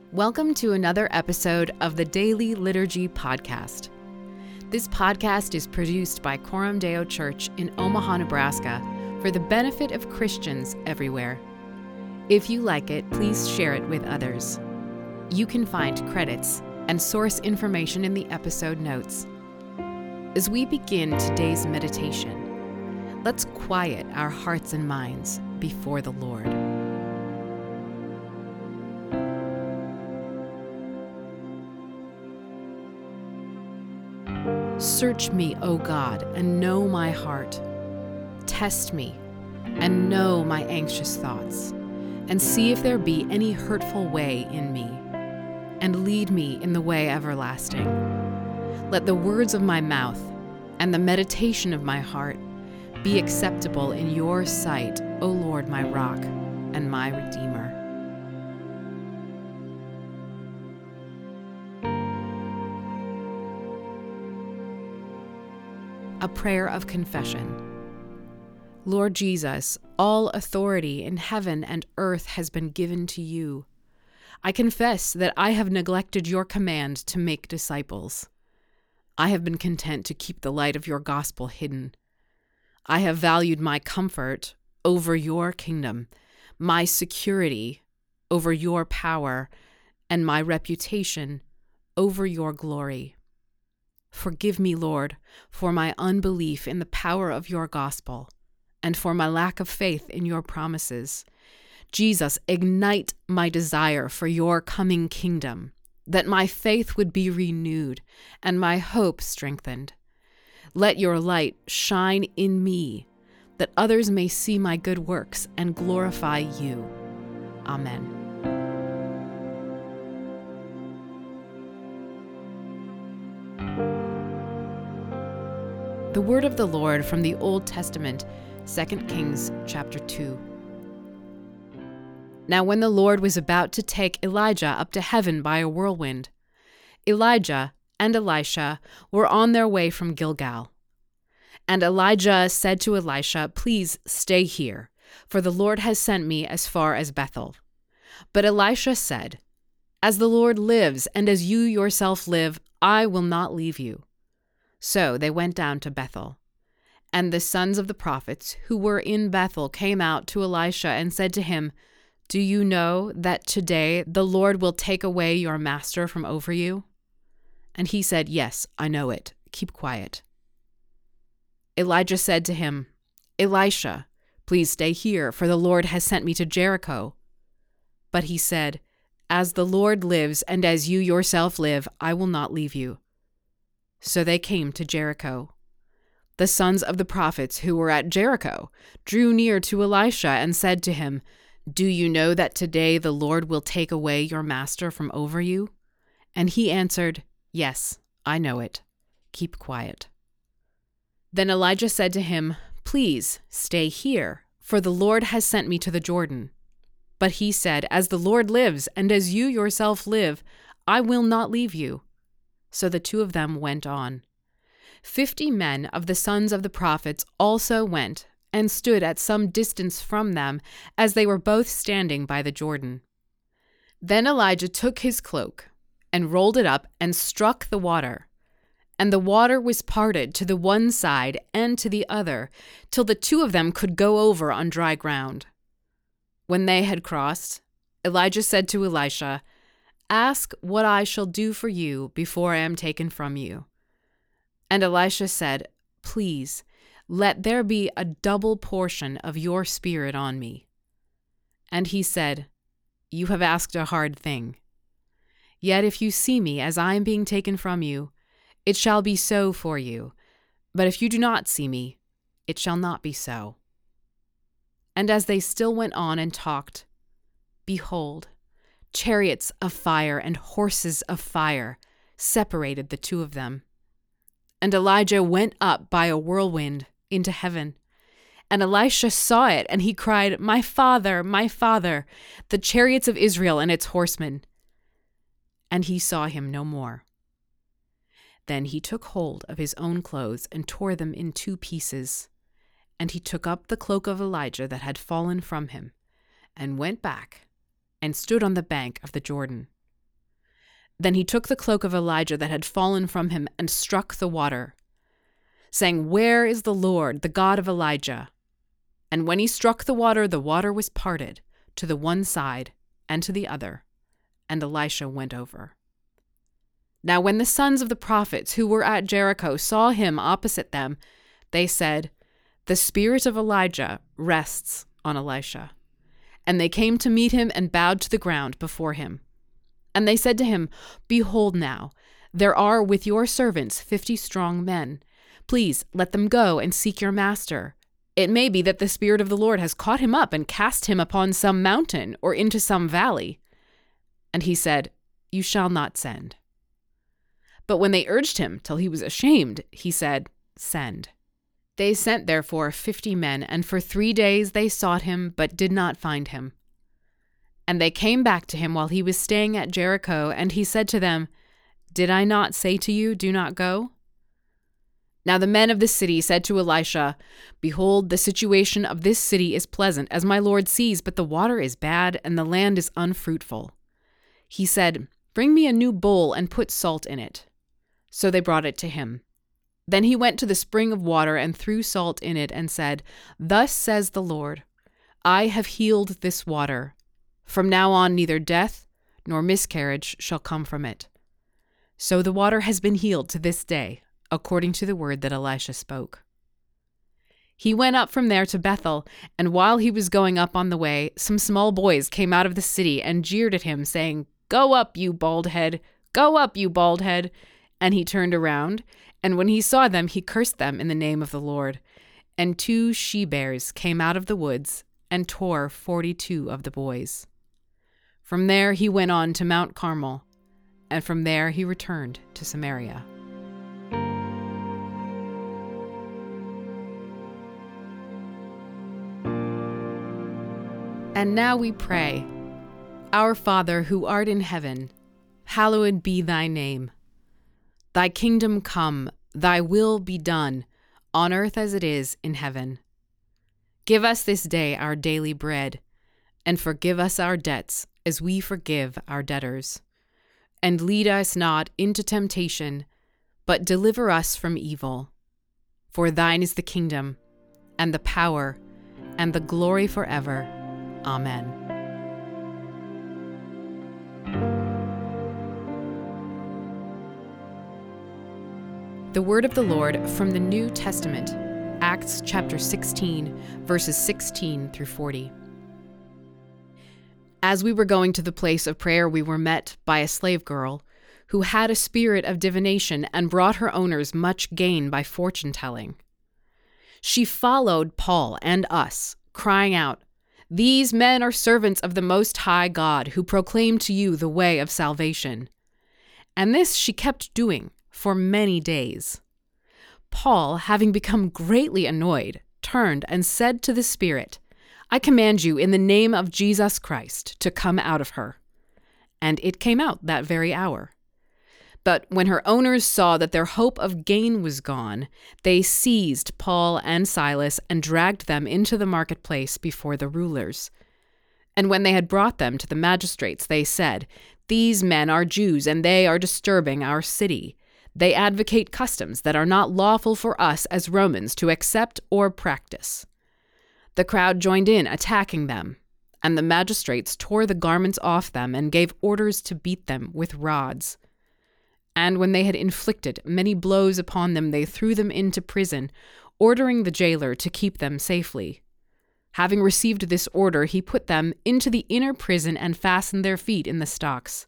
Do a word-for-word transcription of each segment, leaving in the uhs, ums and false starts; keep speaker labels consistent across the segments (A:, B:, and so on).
A: Welcome to another episode of the Daily Liturgy Podcast. This podcast is produced by Coram Deo Church in Omaha, Nebraska, for the benefit of Christians everywhere. If you like it, please share it with others. You can find credits and source information in the episode notes. As we begin today's meditation, let's quiet our hearts and minds before the Lord. Search me, O God, and know my heart. Test me, and know my anxious thoughts, and see if there be any hurtful way in me, and lead me in the way everlasting. Let the words of my mouth and the meditation of my heart be acceptable in your sight, O Lord, my rock and my redeemer. A prayer of confession. Lord Jesus, all authority in heaven and earth has been given to you. I confess that I have neglected your command to make disciples. I have been content to keep the light of your gospel hidden. I have valued my comfort over your kingdom, my security over your power, and my reputation over your glory. Forgive me, Lord, for my unbelief in the power of your gospel and for my lack of faith in your promises. Jesus, ignite my desire for your coming kingdom, that my faith would be renewed and my hope strengthened. Let your light shine in me, that others may see my good works and glorify you. Amen. The word of the Lord from the Old Testament, Second Kings chapter two. Now when the Lord was about to take Elijah up to heaven by a whirlwind, Elijah and Elisha were on their way from Gilgal. And Elijah said to Elisha, "Please stay here, for the Lord has sent me as far as Bethel." But Elisha said, "As the Lord lives, and as you yourself live, I will not leave you." So they went down to Bethel. And the sons of the prophets who were in Bethel came out to Elisha and said to him, "Do you know that today the Lord will take away your master from over you?" And he said, "Yes, I know it. Keep quiet." Elijah said to him, "Elisha, please stay here, for the Lord has sent me to Jericho." But he said, "As the Lord lives, and as you yourself live, I will not leave you." So they came to Jericho. The sons of the prophets who were at Jericho drew near to Elisha and said to him, "Do you know that today the Lord will take away your master from over you?" And he answered, "Yes, I know it. Keep quiet." Then Elijah said to him, "Please stay here, for the Lord has sent me to the Jordan." But he said, "As the Lord lives, and as you yourself live, I will not leave you." So the two of them went on. Fifty men of the sons of the prophets also went and stood at some distance from them as they were both standing by the Jordan. Then Elijah took his cloak and rolled it up and struck the water. And the water was parted to the one side and to the other, till the two of them could go over on dry ground. When they had crossed, Elijah said to Elisha, "Ask what I shall do for you before I am taken from you." And Elisha said, "Please, let there be a double portion of your spirit on me." And he said, "You have asked a hard thing. Yet if you see me as I am being taken from you, it shall be so for you. But if you do not see me, it shall not be so." And as they still went on and talked, behold, chariots of fire and horses of fire separated the two of them. And Elijah went up by a whirlwind into heaven. And Elisha saw it, and he cried, "My father, my father, the chariots of Israel and its horsemen." And he saw him no more. Then he took hold of his own clothes and tore them in two pieces. And he took up the cloak of Elijah that had fallen from him, and went back, and stood on the bank of the Jordan. Then he took the cloak of Elijah that had fallen from him and struck the water, saying, "Where is the Lord, the God of Elijah?" And when he struck the water, the water was parted to the one side and to the other, and Elisha went over. Now when the sons of the prophets who were at Jericho saw him opposite them, they said, "The spirit of Elijah rests on Elisha." And they came to meet him and bowed to the ground before him. And they said to him, "Behold now, there are with your servants fifty strong men. Please let them go and seek your master. It may be that the Spirit of the Lord has caught him up and cast him upon some mountain or into some valley." And he said, "You shall not send." But when they urged him till he was ashamed, he said, "Send." They sent therefore fifty men, and for three days they sought him, but did not find him. And they came back to him while he was staying at Jericho, and he said to them, "Did I not say to you, do not go?" Now the men of the city said to Elisha, "Behold, the situation of this city is pleasant, as my lord sees, but the water is bad, and the land is unfruitful." He said, "Bring me a new bowl and put salt in it." So they brought it to him. Then he went to the spring of water and threw salt in it and said, "Thus says the Lord, I have healed this water. From now on neither death nor miscarriage shall come from it." So the water has been healed to this day, according to the word that Elisha spoke. He went up from there to Bethel, and while he was going up on the way, some small boys came out of the city and jeered at him, saying, "Go up, you bald head! Go up, you bald head!" And he turned around, and when he saw them, he cursed them in the name of the Lord. And two she-bears came out of the woods and tore forty-two of the boys. From there he went on to Mount Carmel, and from there he returned to Samaria. And now we pray, Our Father who art in heaven, hallowed be thy name. Thy kingdom come, thy will be done, on earth as it is in heaven. Give us this day our daily bread, and forgive us our debts as we forgive our debtors. And lead us not into temptation, but deliver us from evil. For thine is the kingdom, and the power, and the glory forever. Amen. The word of the Lord from the New Testament, Acts chapter sixteen, verses sixteen through forty. As we were going to the place of prayer, we were met by a slave girl who had a spirit of divination and brought her owners much gain by fortune-telling. She followed Paul and us, crying out, "These men are servants of the Most High God, who proclaim to you the way of salvation." And this she kept doing for many days. Paul, having become greatly annoyed, turned and said to the spirit, "I command you in the name of Jesus Christ to come out of her." And it came out that very hour. But when her owners saw that their hope of gain was gone, they seized Paul and Silas and dragged them into the marketplace before the rulers. And when they had brought them to the magistrates, they said, "These men are Jews, and they are disturbing our city. They advocate customs that are not lawful for us as Romans to accept or practice." The crowd joined in, attacking them, and the magistrates tore the garments off them and gave orders to beat them with rods. And when they had inflicted many blows upon them, they threw them into prison, ordering the jailer to keep them safely. Having received this order, he put them into the inner prison and fastened their feet in the stocks.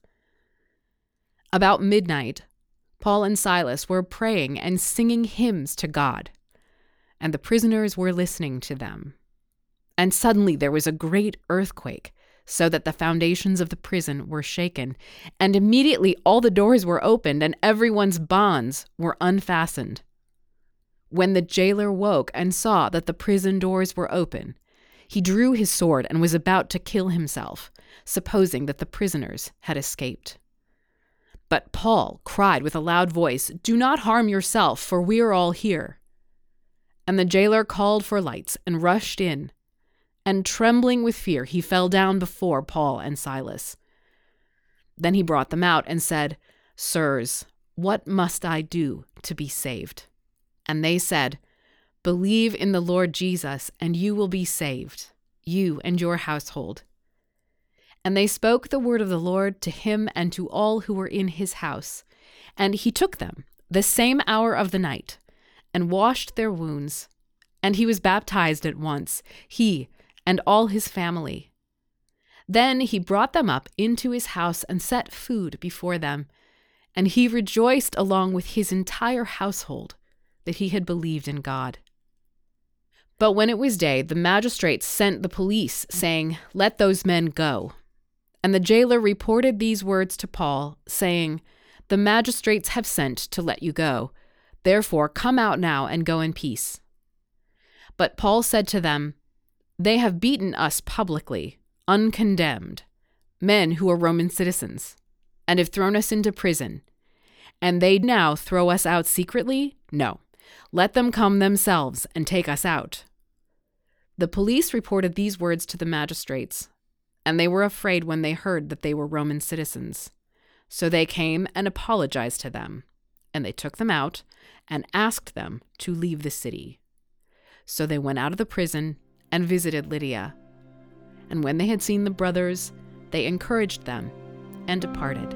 A: About midnight, Paul and Silas were praying and singing hymns to God, and the prisoners were listening to them. And suddenly there was a great earthquake, so that the foundations of the prison were shaken, and immediately all the doors were opened and everyone's bonds were unfastened. When the jailer woke and saw that the prison doors were open, he drew his sword and was about to kill himself, supposing that the prisoners had escaped. But Paul cried with a loud voice, "Do not harm yourself, for we are all here." And the jailer called for lights and rushed in, and trembling with fear, he fell down before Paul and Silas. Then he brought them out and said, "Sirs, what must I do to be saved?" And they said, "Believe in the Lord Jesus, and you will be saved, you and your household." And they spoke the word of the Lord to him and to all who were in his house. And he took them the same hour of the night, and washed their wounds. And he was baptized at once, he and all his family. Then he brought them up into his house and set food before them. And he rejoiced along with his entire household that he had believed in God. But when it was day, the magistrates sent the police, saying, "Let those men go." And the jailer reported these words to Paul, saying, "The magistrates have sent to let you go. Therefore come out now and go in peace." But Paul said to them, "They have beaten us publicly, uncondemned, men who are Roman citizens, and have thrown us into prison. And they now throw us out secretly? No. Let them come themselves and take us out." The police reported these words to the magistrates, and they were afraid when they heard that they were Roman citizens. So they came and apologized to them, and they took them out and asked them to leave the city. So they went out of the prison and visited Lydia. And when they had seen the brothers, they encouraged them and departed.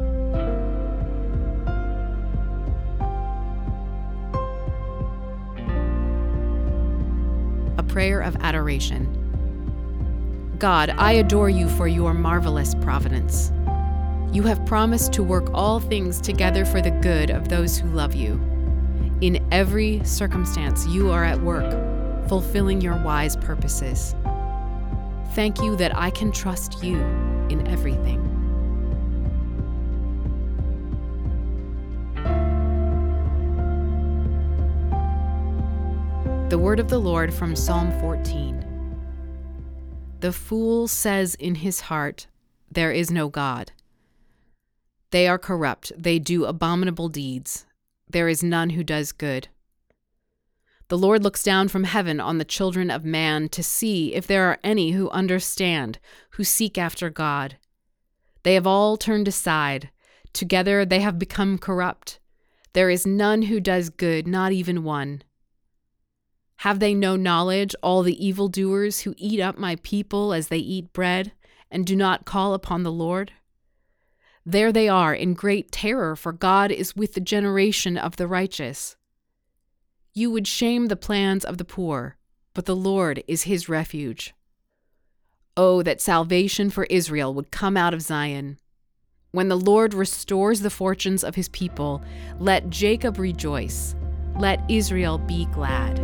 A: A prayer of adoration. God, I adore you for your marvelous providence. You have promised to work all things together for the good of those who love you. In every circumstance, you are at work, fulfilling your wise purposes. Thank you that I can trust you in everything. The word of the Lord from Psalm fourteen. The fool says in his heart, "There is no God." They are corrupt, they do abominable deeds. There is none who does good. The Lord looks down from heaven on the children of man to see if there are any who understand, who seek after God. They have all turned aside. Together they have become corrupt. There is none who does good, not even one. Have they no knowledge, all the evildoers who eat up my people as they eat bread, and do not call upon the Lord? There they are in great terror, for God is with the generation of the righteous. You would shame the plans of the poor, but the Lord is his refuge. Oh, that salvation for Israel would come out of Zion. When the Lord restores the fortunes of his people, let Jacob rejoice, let Israel be glad.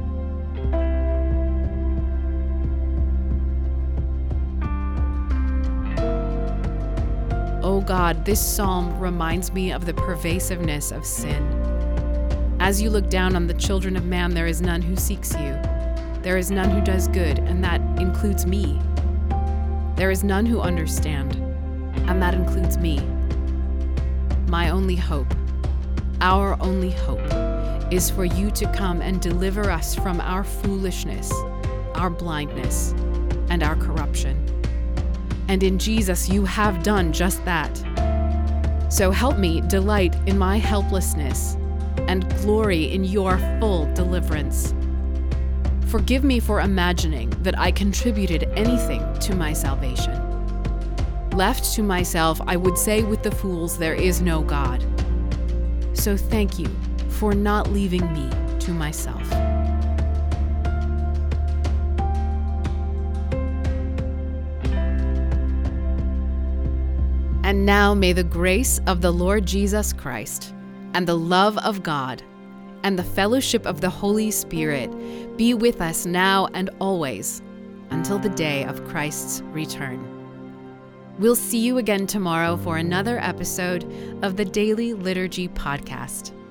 A: Oh God, this psalm reminds me of the pervasiveness of sin. As you look down on the children of man, there is none who seeks you. There is none who does good, and that includes me. There is none who understand, and that includes me. My only hope, our only hope, is for you to come and deliver us from our foolishness, our blindness, and our corruption. And in Jesus, you have done just that. So help me delight in my helplessness and glory in your full deliverance. Forgive me for imagining that I contributed anything to my salvation. Left to myself, I would say with the fools, there is no God. So thank you for not leaving me to myself. And now may the grace of the Lord Jesus Christ, and the love of God, and the fellowship of the Holy Spirit be with us now and always, until the day of Christ's return. We'll see you again tomorrow for another episode of the Daily Liturgy Podcast.